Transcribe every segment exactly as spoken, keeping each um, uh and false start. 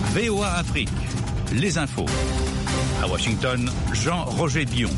V O A Afrique, les infos. À Washington, Jean-Roger Dion.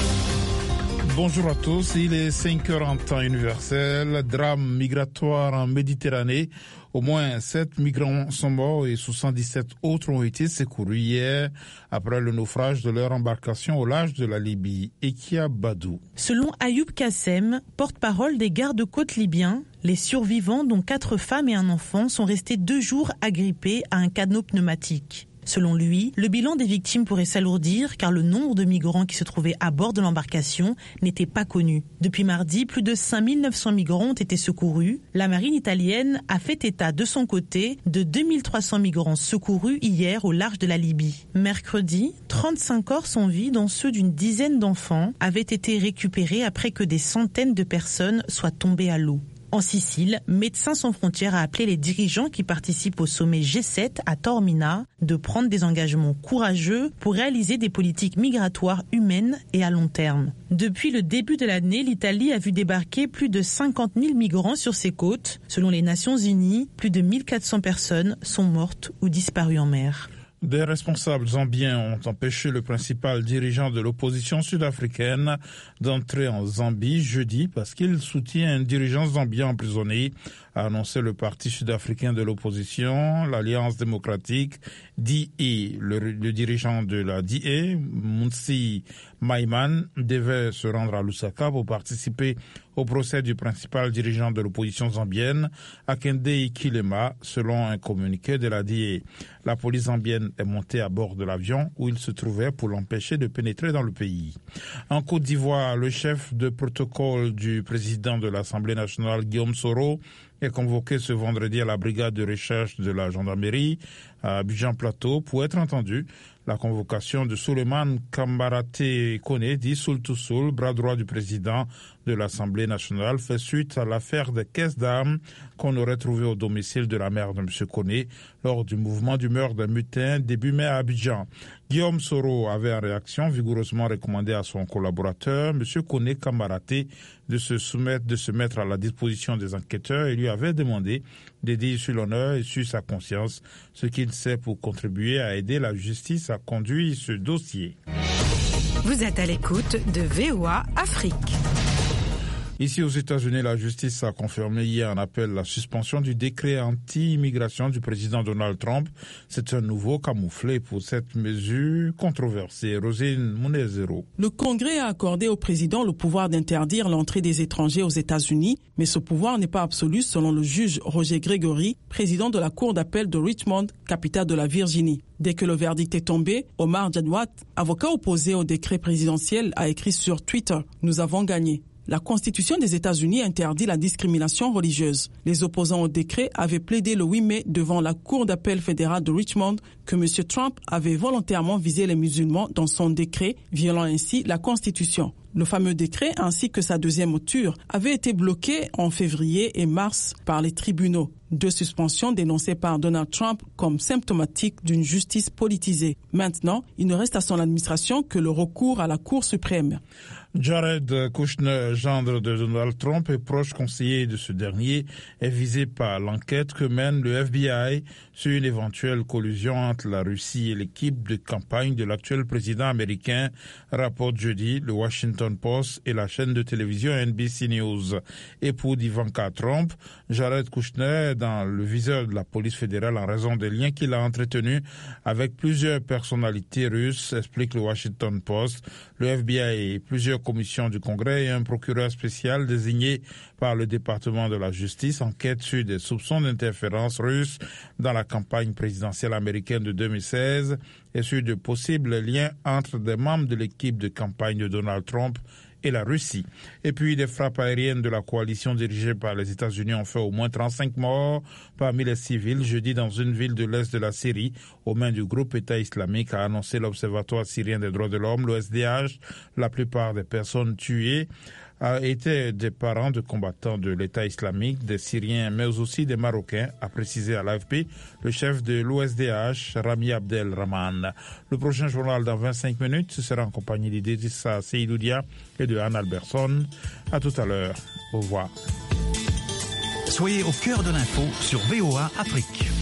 Bonjour à tous, il est cinq heures en temps universel. Drame migratoire en Méditerranée. Au moins sept migrants sont morts et soixante-dix-sept autres ont été secourus hier après le naufrage de leur embarcation au large de la Libye. Ekia Badou. Selon Ayoub Kassem, porte-parole des gardes-côtes libyens, les survivants, dont quatre femmes et un enfant, sont restés deux jours agrippés à un canot pneumatique. Selon lui, le bilan des victimes pourrait s'alourdir car le nombre de migrants qui se trouvaient à bord de l'embarcation n'était pas connu. Depuis mardi, plus de cinq mille neuf cents migrants ont été secourus. La marine italienne a fait état de son côté de deux mille trois cents migrants secourus hier au large de la Libye. Mercredi, trente-cinq corps sans vie, dont ceux d'une dizaine d'enfants, avaient été récupérés après que des centaines de personnes soient tombées à l'eau. En Sicile, Médecins sans frontières a appelé les dirigeants qui participent au sommet G sept à Taormina de prendre des engagements courageux pour réaliser des politiques migratoires humaines et à long terme. Depuis le début de l'année, l'Italie a vu débarquer plus de cinquante mille migrants sur ses côtes. Selon les Nations Unies, plus de mille quatre cents personnes sont mortes ou disparues en mer. Des responsables zambiens ont empêché le principal dirigeant de l'opposition sud-africaine d'entrer en Zambie jeudi parce qu'il soutient un dirigeant zambien emprisonné, a annoncé le parti sud-africain de l'opposition, l'Alliance démocratique, D A. Le, le dirigeant de la D A, Mutsi Maimane, devait se rendre à Lusaka pour participer au procès du principal dirigeant de l'opposition zambienne, Hakainde Hichilema, selon un communiqué de la D A. La police zambienne est montée à bord de l'avion où il se trouvait pour l'empêcher de pénétrer dans le pays. En Côte d'Ivoire, le chef de protocole du président de l'Assemblée nationale, Guillaume Soro, est convoqué ce vendredi à la brigade de recherche de la gendarmerie à Abidjan-Plateau pour être entendu. La convocation de Souleymane Kambarate Kone, dit Soul-to-Soul, bras droit du président de l'Assemblée nationale, fait suite à l'affaire des caisses d'armes qu'on aurait trouvées au domicile de la mère de M. Kone lors du mouvement d'humeur d'un mutin début mai à Abidjan. Guillaume Soro avait en réaction vigoureusement recommandé à son collaborateur, M. Kone Kambarate, de se soumettre, de se mettre à la disposition des enquêteurs et lui avait demandé d'aider sur l'honneur et sur sa conscience, ce qu'il sait pour contribuer à aider la justice à conduire ce dossier. Vous êtes à l'écoute de V O A Afrique. Ici aux États-Unis, la justice a confirmé hier en appel la suspension du décret anti-immigration du président Donald Trump. C'est un nouveau camouflet pour cette mesure controversée. Rosine Mounezero. Le Congrès a accordé au président le pouvoir d'interdire l'entrée des étrangers aux États-Unis, mais ce pouvoir n'est pas absolu selon le juge Roger Gregory, président de la Cour d'appel de Richmond, capitale de la Virginie. Dès que le verdict est tombé, Omar Jadwat, avocat opposé au décret présidentiel, a écrit sur Twitter « Nous avons gagné ». La Constitution des États-Unis interdit la discrimination religieuse. Les opposants au décret avaient plaidé le huit mai devant la Cour d'appel fédérale de Richmond que M. Trump avait volontairement visé les musulmans dans son décret, violant ainsi la Constitution. Le fameux décret, ainsi que sa deuxième mouture, avait été bloqué en février et mars par les tribunaux. Deux suspensions dénoncées par Donald Trump comme symptomatiques d'une justice politisée. Maintenant, il ne reste à son administration que le recours à la Cour suprême. Jared Kushner, gendre de Donald Trump et proche conseiller de ce dernier, est visé par l'enquête que mène le F B I sur une éventuelle collusion entre la Russie et l'équipe de campagne de l'actuel président américain, rapporte jeudi le Washington Post et la chaîne de télévision N B C News. Époux d'Ivanka Trump, Jared Kushner est dans le viseur de la police fédérale en raison des liens qu'il a entretenus avec plusieurs personnalités russes, explique le Washington Post. Le F B I et plusieurs commissions du Congrès et un procureur spécial désigné par le département de la justice enquêtent sur des soupçons d'interférence russe dans la campagne présidentielle américaine de deux mille seize et sur de possibles liens entre des membres de l'équipe de campagne de Donald Trump et la Russie. Et puis, des frappes aériennes de la coalition dirigée par les États-Unis ont fait au moins trente-cinq morts parmi les civils jeudi dans une ville de l'Est de la Syrie, aux mains du groupe État islamique, a annoncé l'Observatoire syrien des droits de l'homme, l'O S D H. La plupart des personnes tuées étaient des parents de combattants de l'État islamique, des Syriens, mais aussi des Marocains, a précisé à l'A F P le chef de l'O S D H, Rami Abdel Rahman. Le prochain journal dans vingt-cinq minutes, ce sera en compagnie d'Idrissa Seydoudia et de Anne Albertson. À tout à l'heure. Au revoir. Soyez au cœur de l'info sur V O A Afrique.